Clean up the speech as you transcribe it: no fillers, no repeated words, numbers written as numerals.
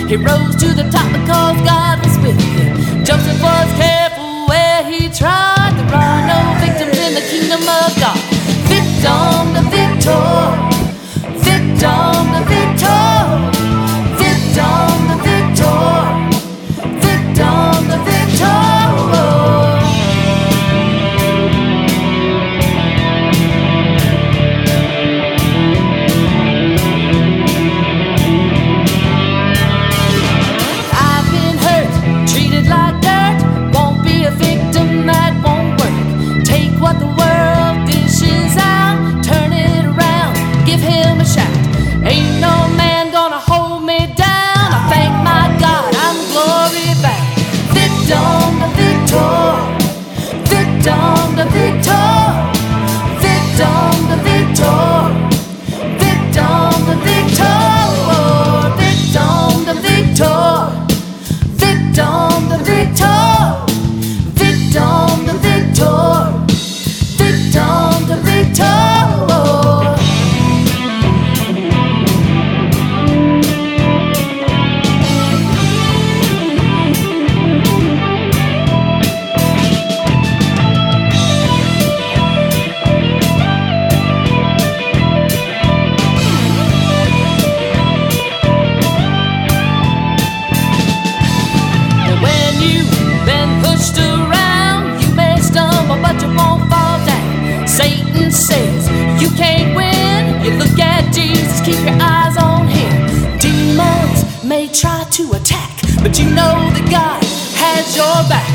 He rose to the top because God was with him. Joseph was careful where he trod. There are no victims in the kingdom of God. Victim the victor, victim the victor, victim the victor, victim the victor. What the world dishes out, turn it around, give him a shout. Ain't no man gonna hold me down. I thank my God, I'm glory bound. Victim the victor, victim the victor, victim the victor, victim the victor, victim the victor, victim the victor, victim the victor. Victim the victor. When you've been pushed around, you may stumble, but you won't fall down. Satan says you can't win. You look at Jesus, keep your eyes on him. Demons may try to attack, but you know that God has your back.